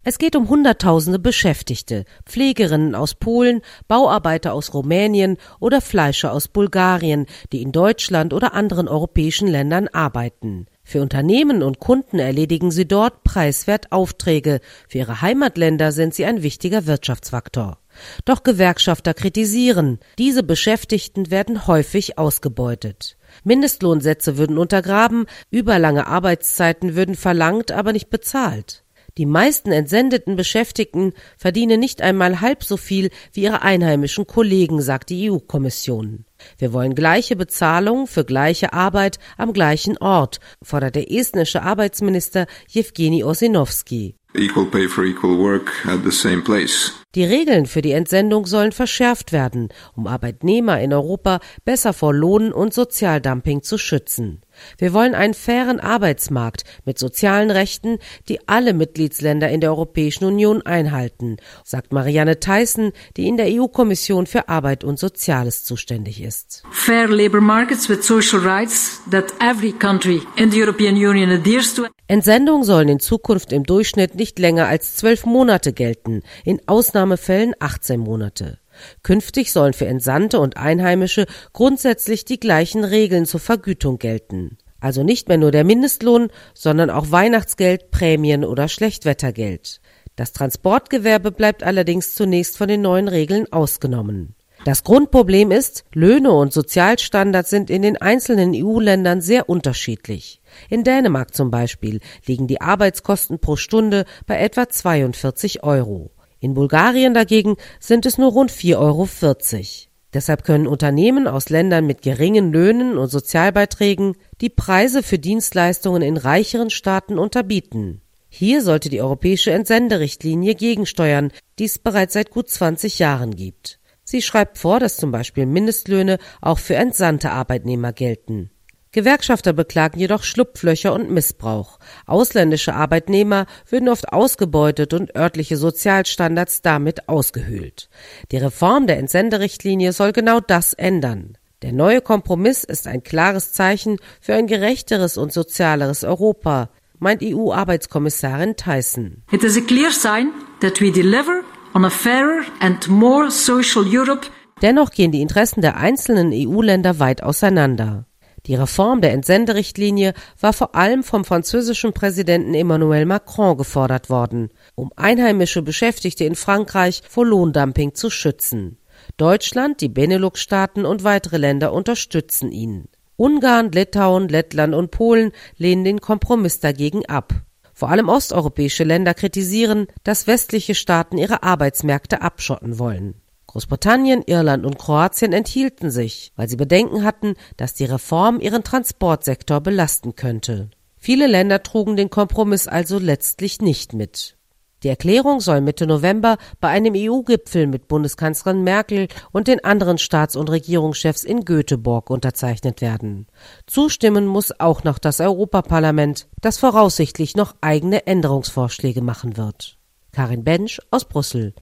Es geht um Hunderttausende Beschäftigte, Pflegerinnen aus Polen, Bauarbeiter aus Rumänien oder Fleischer aus Bulgarien, die in Deutschland oder anderen europäischen Ländern arbeiten. Für Unternehmen und Kunden erledigen sie dort preiswert Aufträge, für ihre Heimatländer sind sie ein wichtiger Wirtschaftsfaktor. Doch Gewerkschafter kritisieren, diese Beschäftigten werden häufig ausgebeutet. Mindestlohnsätze würden untergraben, überlange Arbeitszeiten würden verlangt, aber nicht bezahlt. Die meisten entsendeten Beschäftigten verdienen nicht einmal halb so viel wie ihre einheimischen Kollegen, sagt die EU-Kommission. Wir wollen gleiche Bezahlung für gleiche Arbeit am gleichen Ort, fordert der estnische Arbeitsminister Jevgeni Ossinovski. Equal pay for equal work at the same place. Die Regeln für die Entsendung sollen verschärft werden, um Arbeitnehmer in Europa besser vor Lohn- und Sozialdumping zu schützen. Wir wollen einen fairen Arbeitsmarkt mit sozialen Rechten, die alle Mitgliedsländer in der Europäischen Union einhalten, sagt Marianne Thyssen, die in der EU-Kommission für Arbeit und Soziales zuständig ist. Fair labor markets with social rights that every country in the European Union adheres to. Entsendungen sollen in Zukunft im Durchschnitt nicht länger als 12 Monate gelten, in Ausnahmefällen 18 Monate. Künftig sollen für Entsandte und Einheimische grundsätzlich die gleichen Regeln zur Vergütung gelten. Also nicht mehr nur der Mindestlohn, sondern auch Weihnachtsgeld, Prämien oder Schlechtwettergeld. Das Transportgewerbe bleibt allerdings zunächst von den neuen Regeln ausgenommen. Das Grundproblem ist, Löhne und Sozialstandards sind in den einzelnen EU-Ländern sehr unterschiedlich. In Dänemark zum Beispiel liegen die Arbeitskosten pro Stunde bei etwa 42 €. In Bulgarien dagegen sind es nur rund 4,40 €. Deshalb können Unternehmen aus Ländern mit geringen Löhnen und Sozialbeiträgen die Preise für Dienstleistungen in reicheren Staaten unterbieten. Hier sollte die europäische Entsenderichtlinie gegensteuern, die es bereits seit gut 20 Jahren gibt. Sie schreibt vor, dass zum Beispiel Mindestlöhne auch für entsandte Arbeitnehmer gelten. Gewerkschafter beklagen jedoch Schlupflöcher und Missbrauch. Ausländische Arbeitnehmer würden oft ausgebeutet und örtliche Sozialstandards damit ausgehöhlt. Die Reform der Entsenderichtlinie soll genau das ändern. Der neue Kompromiss ist ein klares Zeichen für ein gerechteres und sozialeres Europa, meint EU-Arbeitskommissarin Thyssen. It is a clear sign that we deliver on a fairer and more social Europe. Dennoch gehen die Interessen der einzelnen EU-Länder weit auseinander. Die Reform der Entsenderichtlinie war vor allem vom französischen Präsidenten Emmanuel Macron gefordert worden, um einheimische Beschäftigte in Frankreich vor Lohndumping zu schützen. Deutschland, die Benelux-Staaten und weitere Länder unterstützen ihn. Ungarn, Litauen, Lettland und Polen lehnen den Kompromiss dagegen ab. Vor allem osteuropäische Länder kritisieren, dass westliche Staaten ihre Arbeitsmärkte abschotten wollen. Großbritannien, Irland und Kroatien enthielten sich, weil sie Bedenken hatten, dass die Reform ihren Transportsektor belasten könnte. Viele Länder trugen den Kompromiss also letztlich nicht mit. Die Erklärung soll Mitte November bei einem EU-Gipfel mit Bundeskanzlerin Merkel und den anderen Staats- und Regierungschefs in Göteborg unterzeichnet werden. Zustimmen muss auch noch das Europaparlament, das voraussichtlich noch eigene Änderungsvorschläge machen wird. Karin Bensch aus Brüssel.